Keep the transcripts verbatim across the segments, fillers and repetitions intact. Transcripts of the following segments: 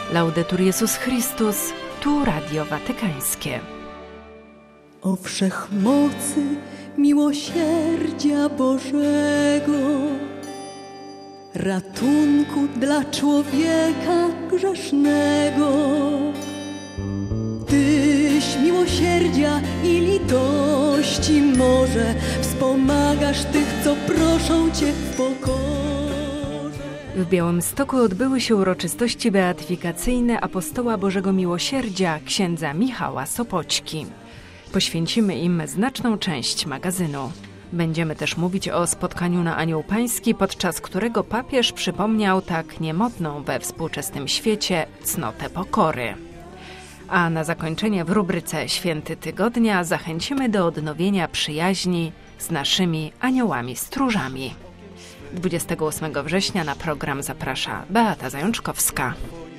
Laudetur Jezus Chrystus, tu Radio Watykańskie. O wszechmocy miłosierdzia Bożego, ratunku dla człowieka grzesznego. Tyś miłosierdzia i litości morze, wspomagasz tych, co proszą Cię w pokorze. W Białymstoku odbyły się uroczystości beatyfikacyjne apostoła Bożego Miłosierdzia księdza Michała Sopoćki. Poświęcimy im znaczną część magazynu. Będziemy też mówić o spotkaniu na Anioł Pański, podczas którego papież przypomniał tak niemodną we współczesnym świecie cnotę pokory. A na zakończenie w rubryce Święty Tygodnia zachęcimy do odnowienia przyjaźni z naszymi aniołami stróżami. dwudziestego ósmego września na program zaprasza Beata Zajączkowska.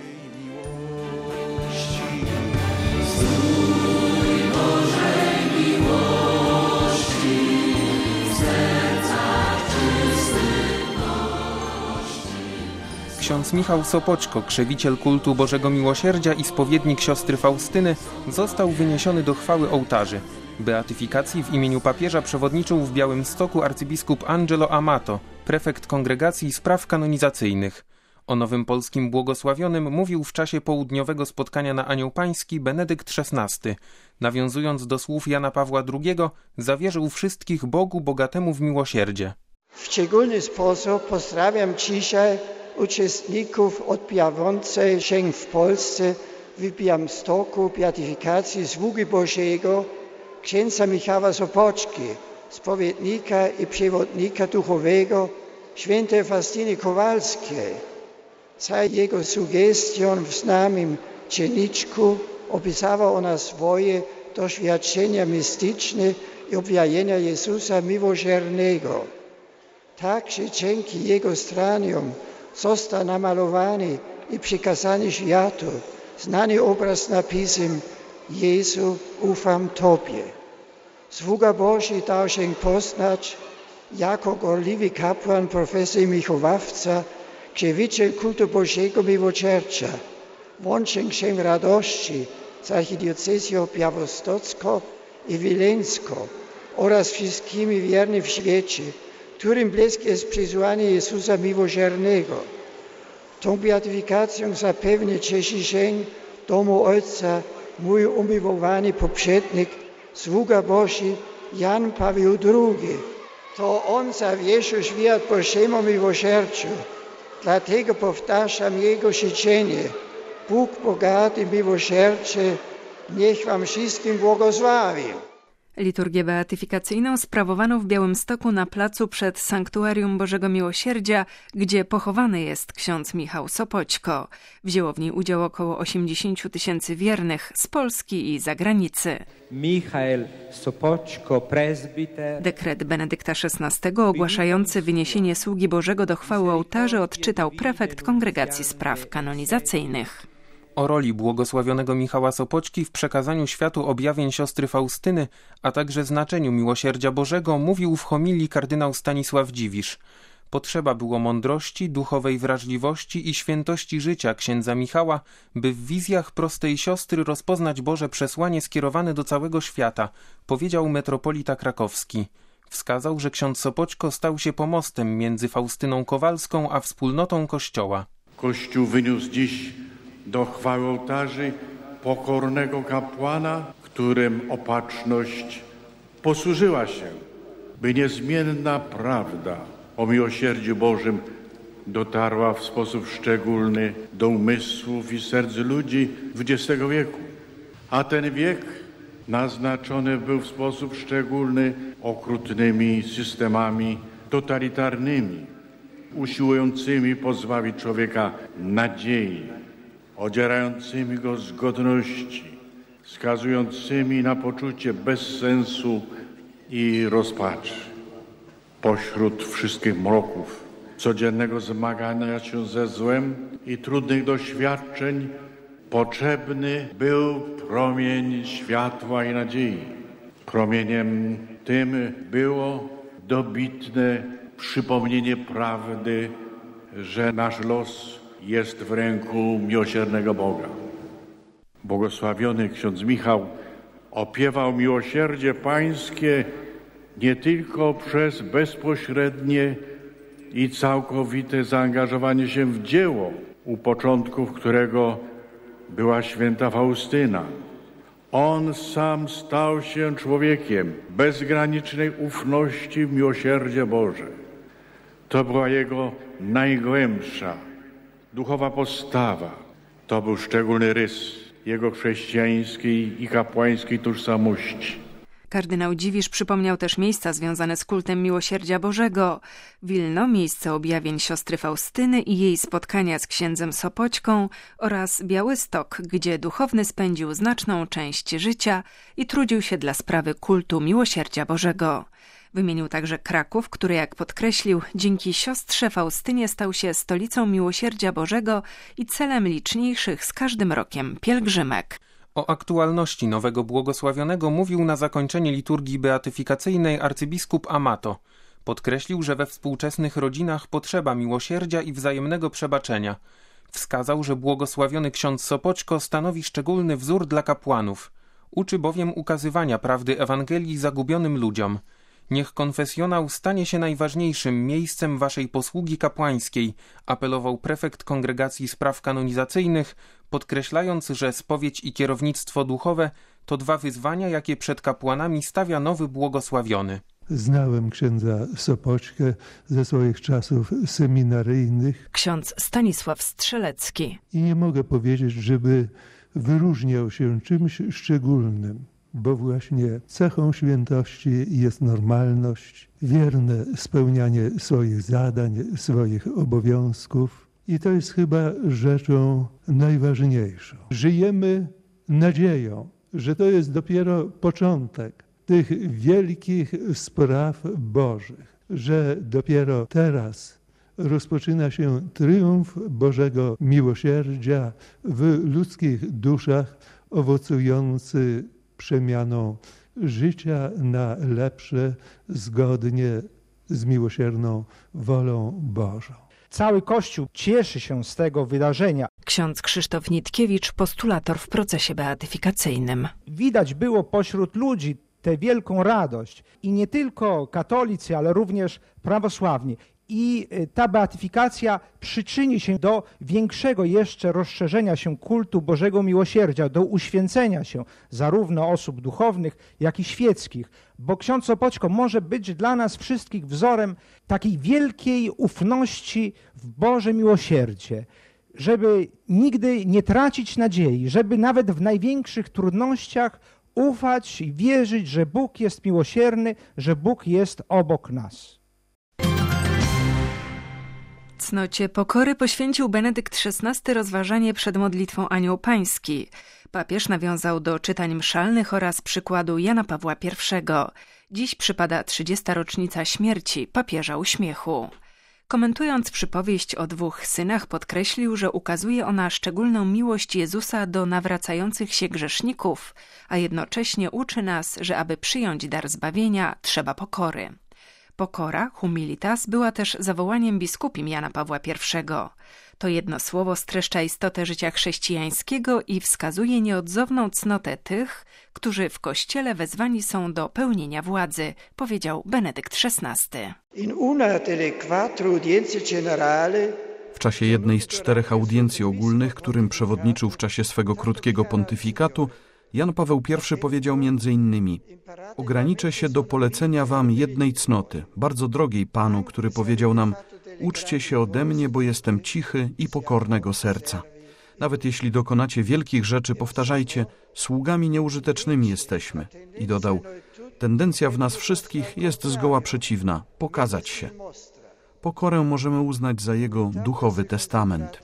Ksiądz Michał Sopoćko, krzewiciel kultu Bożego Miłosierdzia i spowiednik siostry Faustyny, został wyniesiony do chwały ołtarzy. Beatyfikacji w imieniu papieża przewodniczył w Białymstoku arcybiskup Angelo Amato, prefekt Kongregacji Spraw Kanonizacyjnych. O nowym polskim błogosławionym mówił w czasie południowego spotkania na Anioł Pański Benedykt szesnasty. Nawiązując do słów Jana Pawła drugiego, zawierzył wszystkich Bogu bogatemu w miłosierdzie. W szczególny sposób pozdrawiam dzisiaj uczestników odbywającej się w Polsce w Białymstoku beatyfikacji sługi Bożego księdza Michała Sopoćki, spowiednika i przewodnika duchowego świętej Faustyny Kowalskiej. Za jego sugestią w znanym dzienniczku opisała ona swoje doświadczenia mistyczne i objawienia Jezusa Miłosiernego. Także dzięki jego staraniom został namalowany i przekazany światu znany obraz napisem Jezu, ufam Tobie. Sługa Boży dał się poznać jako gorliwy kapłan, profesor i wychowawca, krzewiciel kultu Bożego Miłosierdzia. Łączę się radości z archidiecezją białostocką i wileńską oraz wszystkimi wiernymi w świecie, którym bliskie jest przesłanie Jezusa Miłosiernego. Tą beatyfikacją zapewne cieszy się domu Ojca mój umiłowany poprzednik, sługa Boży Jan Paweł drugi. To on zawierzył świat Bożemu miłosierdziu. Dlatego powtarzam jego życzenie. Bóg bogaty miłosierdzie, niech wam wszystkim błogosławi. Liturgię beatyfikacyjną sprawowano w Białymstoku na placu przed Sanktuarium Bożego Miłosierdzia, gdzie pochowany jest ksiądz Michał Sopoćko. Wzięło w niej udział około osiemdziesiąt tysięcy wiernych z Polski i zagranicy. Michał Sopoćko, prezbiter. Dekret Benedykta szesnastego ogłaszający wyniesienie sługi Bożego do chwały ołtarzy odczytał prefekt Kongregacji Spraw Kanonizacyjnych. O roli błogosławionego Michała Sopoćki w przekazaniu światu objawień siostry Faustyny, a także znaczeniu miłosierdzia Bożego mówił w homilii kardynał Stanisław Dziwisz. Potrzeba było mądrości, duchowej wrażliwości i świętości życia księdza Michała, by w wizjach prostej siostry rozpoznać Boże przesłanie skierowane do całego świata, powiedział metropolita krakowski. Wskazał, że ksiądz Sopoćko stał się pomostem między Faustyną Kowalską a wspólnotą Kościoła. Kościół wyniósł dziś do chwały ołtarzy pokornego kapłana, którym opatrzność posłużyła się, by niezmienna prawda o miłosierdziu Bożym dotarła w sposób szczególny do umysłów i serc ludzi dwudziestego wieku. A ten wiek naznaczony był w sposób szczególny okrutnymi systemami totalitarnymi, usiłującymi pozbawić człowieka nadziei, odzierającymi go z godności, skazującymi na poczucie bezsensu i rozpaczy. Pośród wszystkich mroków codziennego zmagania się ze złem i trudnych doświadczeń potrzebny był promień światła i nadziei. Promieniem tym było dobitne przypomnienie prawdy, że nasz los jest w ręku miłosiernego Boga. Błogosławiony ksiądz Michał opiewał miłosierdzie Pańskie nie tylko przez bezpośrednie i całkowite zaangażowanie się w dzieło, u początków którego była święta Faustyna. On sam stał się człowiekiem bezgranicznej ufności w miłosierdzie Boże. To była jego najgłębsza duchowa postawa. To był szczególny rys jego chrześcijańskiej i kapłańskiej tożsamości. Kardynał Dziwisz przypomniał też miejsca związane z kultem miłosierdzia Bożego. Wilno, miejsce objawień siostry Faustyny i jej spotkania z księdzem Sopoćką oraz Białystok, gdzie duchowny spędził znaczną część życia i trudził się dla sprawy kultu miłosierdzia Bożego. Wymienił także Kraków, który, jak podkreślił, dzięki siostrze Faustynie stał się stolicą miłosierdzia Bożego i celem liczniejszych z każdym rokiem pielgrzymek. O aktualności nowego błogosławionego mówił na zakończenie liturgii beatyfikacyjnej arcybiskup Amato. Podkreślił, że we współczesnych rodzinach potrzeba miłosierdzia i wzajemnego przebaczenia. Wskazał, że błogosławiony ksiądz Sopoćko stanowi szczególny wzór dla kapłanów. Uczy bowiem ukazywania prawdy Ewangelii zagubionym ludziom. Niech konfesjonał stanie się najważniejszym miejscem waszej posługi kapłańskiej, apelował prefekt Kongregacji Spraw Kanonizacyjnych, podkreślając, że spowiedź i kierownictwo duchowe to dwa wyzwania, jakie przed kapłanami stawia nowy błogosławiony. Znałem księdza Sopoćkę ze swoich czasów seminaryjnych. Ksiądz Stanisław Strzelecki. I nie mogę powiedzieć, żeby wyróżniał się czymś szczególnym, bo właśnie cechą świętości jest normalność, wierne spełnianie swoich zadań, swoich obowiązków. I to jest chyba rzeczą najważniejszą. Żyjemy nadzieją, że to jest dopiero początek tych wielkich spraw Bożych, że dopiero teraz rozpoczyna się triumf Bożego miłosierdzia w ludzkich duszach, owocujący przemianą życia na lepsze, zgodnie z miłosierną wolą Bożą. Cały Kościół cieszy się z tego wydarzenia. Ksiądz Krzysztof Nitkiewicz, postulator w procesie beatyfikacyjnym. Widać było pośród ludzi tę wielką radość. I nie tylko katolicy, ale również prawosławni. I ta beatyfikacja przyczyni się do większego jeszcze rozszerzenia się kultu Bożego Miłosierdzia, do uświęcenia się zarówno osób duchownych, jak i świeckich. Bo ksiądz Sopoćko może być dla nas wszystkich wzorem takiej wielkiej ufności w Boże miłosierdzie, żeby nigdy nie tracić nadziei, żeby nawet w największych trudnościach ufać i wierzyć, że Bóg jest miłosierny, że Bóg jest obok nas. Cnocie pokory poświęcił Benedykt szesnasty rozważanie przed modlitwą Anioł Pański. Papież nawiązał do czytań mszalnych oraz przykładu Jana Pawła pierwszego. Dziś przypada trzydziesta rocznica śmierci papieża uśmiechu. Komentując przypowieść o dwóch synach, podkreślił, że ukazuje ona szczególną miłość Jezusa do nawracających się grzeszników, a jednocześnie uczy nas, że aby przyjąć dar zbawienia, trzeba pokory. Pokora, humilitas, była też zawołaniem biskupim Jana Pawła pierwszego. To jedno słowo streszcza istotę życia chrześcijańskiego i wskazuje nieodzowną cnotę tych, którzy w Kościele wezwani są do pełnienia władzy, powiedział Benedykt szesnasty. W czasie jednej z czterech audiencji ogólnych, którym przewodniczył w czasie swego krótkiego pontyfikatu, Jan Paweł pierwszy powiedział między innymi: ograniczę się do polecenia wam jednej cnoty, bardzo drogiej Panu, który powiedział nam: uczcie się ode mnie, bo jestem cichy i pokornego serca. Nawet jeśli dokonacie wielkich rzeczy, powtarzajcie: sługami nieużytecznymi jesteśmy. I dodał: tendencja w nas wszystkich jest zgoła przeciwna, pokazać się. Pokorę możemy uznać za jego duchowy testament.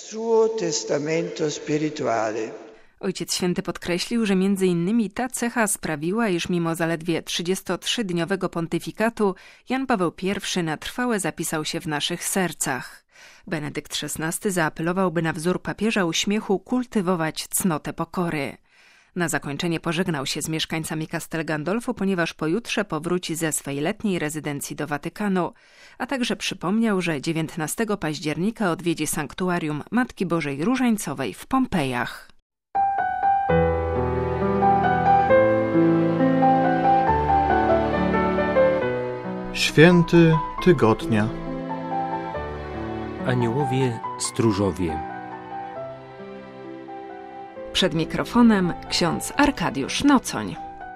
Ojciec Święty podkreślił, że między innymi ta cecha sprawiła, iż mimo zaledwie trzydziestotrzydniowego pontyfikatu Jan Paweł pierwszy na trwałe zapisał się w naszych sercach. Benedykt szesnasty zaapelował, by na wzór papieża uśmiechu kultywować cnotę pokory. Na zakończenie pożegnał się z mieszkańcami Castel Gandolfo, ponieważ pojutrze powróci ze swej letniej rezydencji do Watykanu, a także przypomniał, że dziewiętnastego października odwiedzi sanktuarium Matki Bożej Różańcowej w Pompejach. Święty tygodnia. Aniołowie stróżowie. Przed mikrofonem ksiądz Arkadiusz Nocoń.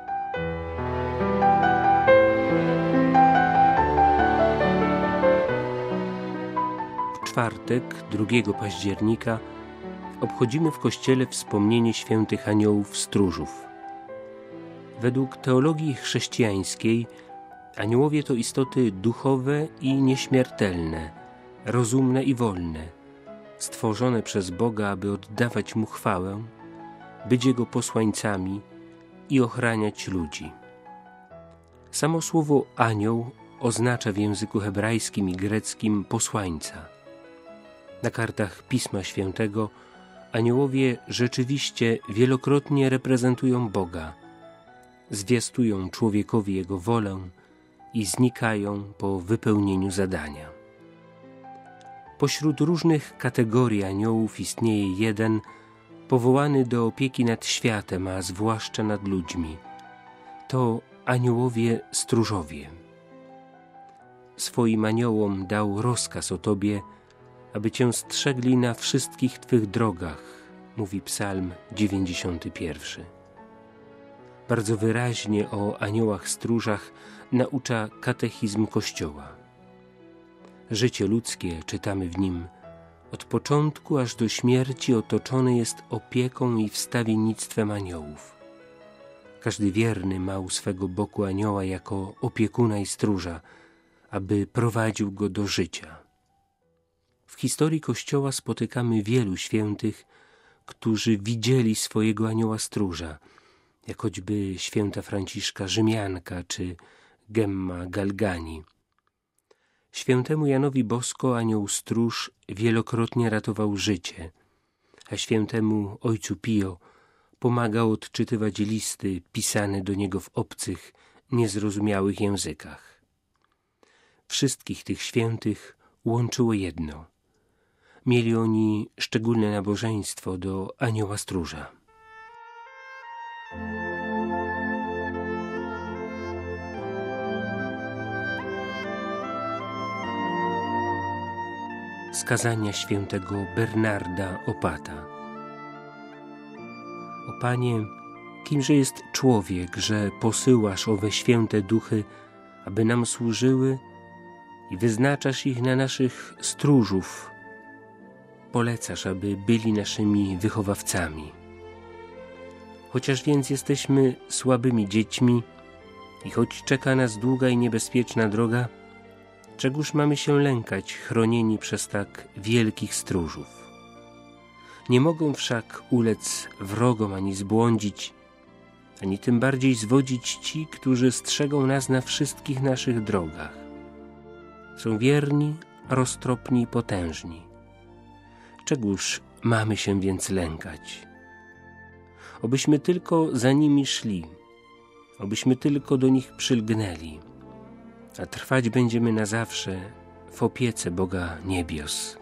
W czwartek, drugiego października, obchodzimy w kościele wspomnienie świętych aniołów stróżów. Według teologii chrześcijańskiej aniołowie to istoty duchowe i nieśmiertelne, rozumne i wolne, stworzone przez Boga, aby oddawać Mu chwałę, być Jego posłańcami i ochraniać ludzi. Samo słowo anioł oznacza w języku hebrajskim i greckim posłańca. Na kartach Pisma Świętego aniołowie rzeczywiście wielokrotnie reprezentują Boga, zwiastują człowiekowi Jego wolę i znikają po wypełnieniu zadania. Pośród różnych kategorii aniołów istnieje jeden, powołany do opieki nad światem, a zwłaszcza nad ludźmi. To aniołowie stróżowie. Swoim aniołom dał rozkaz o Tobie, aby Cię strzegli na wszystkich Twych drogach, mówi Psalm dziewięćdziesiąty pierwszy. Bardzo wyraźnie o aniołach stróżach naucza katechizm Kościoła. Życie ludzkie, czytamy w nim, od początku aż do śmierci otoczone jest opieką i wstawiennictwem aniołów. Każdy wierny ma u swego boku anioła jako opiekuna i stróża, aby prowadził go do życia. W historii Kościoła spotykamy wielu świętych, którzy widzieli swojego anioła stróża, jak choćby święta Franciszka Rzymianka czy Gemma Galgani. Świętemu Janowi Bosko anioł stróż wielokrotnie ratował życie, a świętemu ojcu Pio pomagał odczytywać listy pisane do niego w obcych, niezrozumiałych językach. Wszystkich tych świętych łączyło jedno. Mieli oni szczególne nabożeństwo do anioła stróża. Z kazania świętego Bernarda Opata. O Panie, kimże jest człowiek, że posyłasz owe święte duchy, aby nam służyły i wyznaczasz ich na naszych stróżów, polecasz, aby byli naszymi wychowawcami. Chociaż więc jesteśmy słabymi dziećmi i choć czeka nas długa i niebezpieczna droga, czegóż mamy się lękać, chronieni przez tak wielkich stróżów? Nie mogą wszak ulec wrogom ani zbłądzić, ani tym bardziej zwodzić ci, którzy strzegą nas na wszystkich naszych drogach. Są wierni, roztropni i potężni. Czegóż mamy się więc lękać? Obyśmy tylko za nimi szli, obyśmy tylko do nich przylgnęli, a trwać będziemy na zawsze w opiece Boga niebios.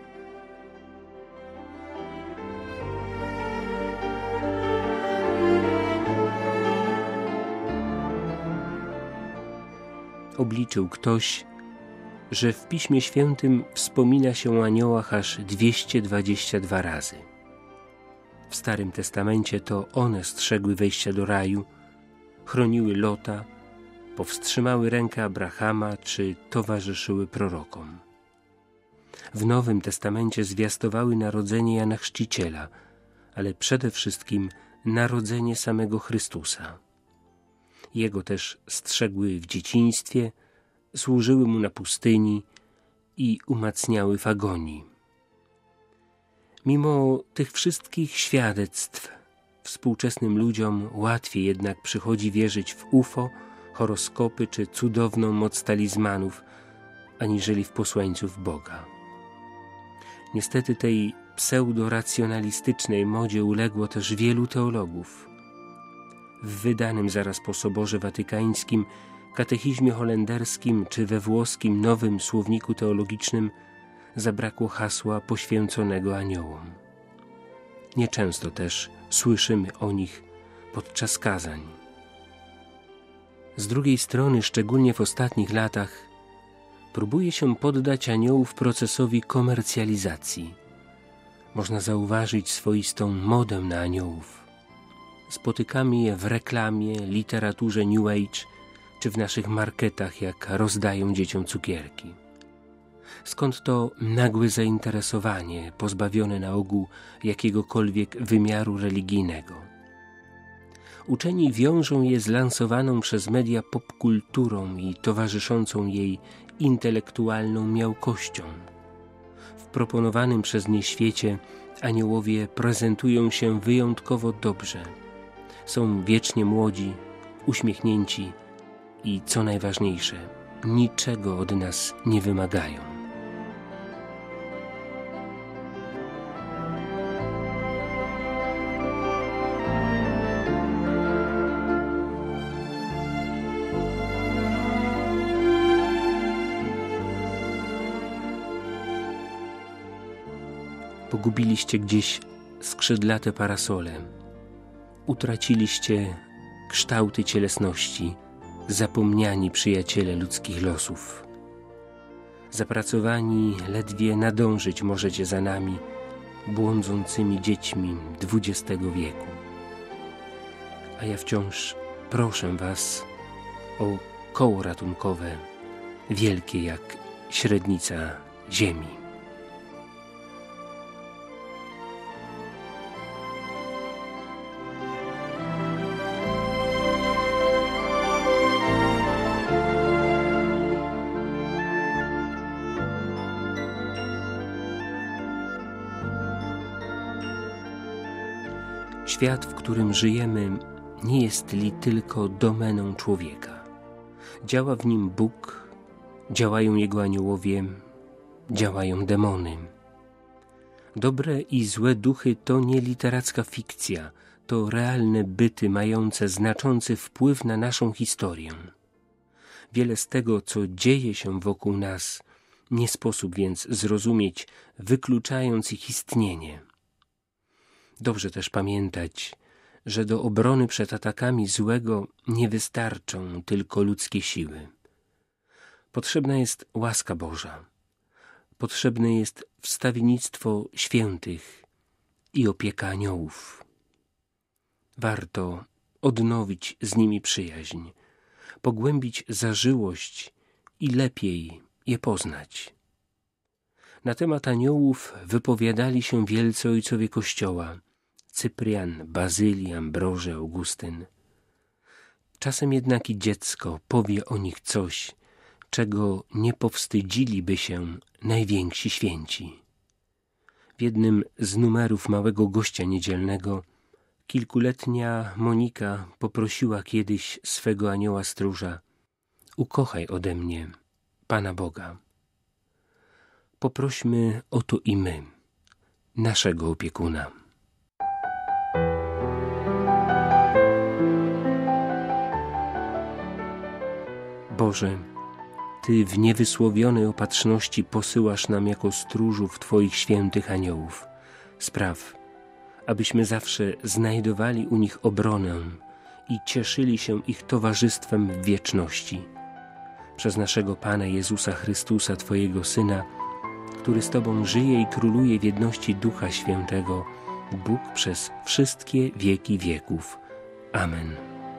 Obliczył ktoś, że w Piśmie Świętym wspomina się o aniołach aż dwieście dwadzieścia dwa razy. W Starym Testamencie to one strzegły wejścia do raju, chroniły Lota, powstrzymały rękę Abrahama czy towarzyszyły prorokom. W Nowym Testamencie zwiastowały narodzenie Jana Chrzciciela, ale przede wszystkim narodzenie samego Chrystusa. Jego też strzegły w dzieciństwie, służyły mu na pustyni i umacniały w agonii. Mimo tych wszystkich świadectw współczesnym ludziom łatwiej jednak przychodzi wierzyć w U F O, horoskopy czy cudowną moc talizmanów, aniżeli w posłańców Boga. Niestety tej pseudoracjonalistycznej modzie uległo też wielu teologów. w wydanym zaraz po Soborze Watykańskim Katechizmie holenderskim czy we włoskim Nowym Słowniku Teologicznym zabrakło hasła poświęconego aniołom. Nieczęsto też słyszymy o nich podczas kazań. Z drugiej strony, szczególnie w ostatnich latach, próbuje się poddać aniołów procesowi komercjalizacji. Można zauważyć swoistą modę na aniołów. Spotykamy je w reklamie, literaturze New Age czy w naszych marketach, jak rozdają dzieciom cukierki. Skąd to nagłe zainteresowanie, pozbawione na ogół jakiegokolwiek wymiaru religijnego? Uczeni wiążą je z lansowaną przez media popkulturą i towarzyszącą jej intelektualną miałkością. W proponowanym przez nie świecie aniołowie prezentują się wyjątkowo dobrze. Są wiecznie młodzi, uśmiechnięci i, co najważniejsze, niczego od nas nie wymagają. Pogubiliście gdzieś skrzydlate parasole. Utraciliście kształty cielesności, zapomniani przyjaciele ludzkich losów. Zapracowani ledwie nadążyć możecie za nami, błądzącymi dziećmi dwudziestego wieku. A ja wciąż proszę was o koło ratunkowe, wielkie jak średnica ziemi. Świat, w którym żyjemy, nie jest li tylko domeną człowieka. Działa w nim Bóg, działają Jego aniołowie, działają demony. Dobre i złe duchy to nie literacka fikcja, to realne byty mające znaczący wpływ na naszą historię. Wiele z tego, co dzieje się wokół nas, nie sposób więc zrozumieć, wykluczając ich istnienie. Dobrze też pamiętać, że do obrony przed atakami złego nie wystarczą tylko ludzkie siły. Potrzebna jest łaska Boża. Potrzebne jest wstawiennictwo świętych i opieka aniołów. Warto odnowić z nimi przyjaźń, pogłębić zażyłość i lepiej je poznać. Na temat aniołów wypowiadali się wielcy ojcowie Kościoła, Cyprian, Bazylii, Ambroży, Augustyn. Czasem jednak i dziecko powie o nich coś, czego nie powstydziliby się najwięksi święci. W jednym z numerów Małego Gościa Niedzielnego kilkuletnia Monika poprosiła kiedyś swego anioła stróża: ukochaj ode mnie Pana Boga. Poprośmy o to i my, naszego opiekuna. Boże, Ty w niewysłowionej opatrzności posyłasz nam jako stróżów Twoich świętych aniołów. Spraw, abyśmy zawsze znajdowali u nich obronę i cieszyli się ich towarzystwem w wieczności. Przez naszego Pana Jezusa Chrystusa, Twojego Syna, który z Tobą żyje i króluje w jedności Ducha Świętego, Bóg przez wszystkie wieki wieków. Amen.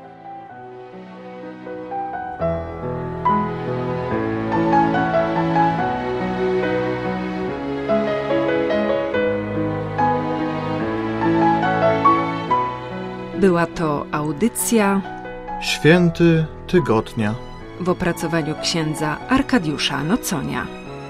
Była to audycja Święty Tygodnia w opracowaniu księdza Arkadiusza Noconia.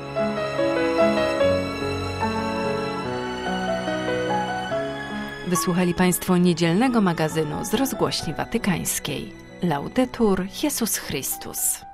Wysłuchali Państwo niedzielnego magazynu z Rozgłośni Watykańskiej. Laudetur Jesus Christus.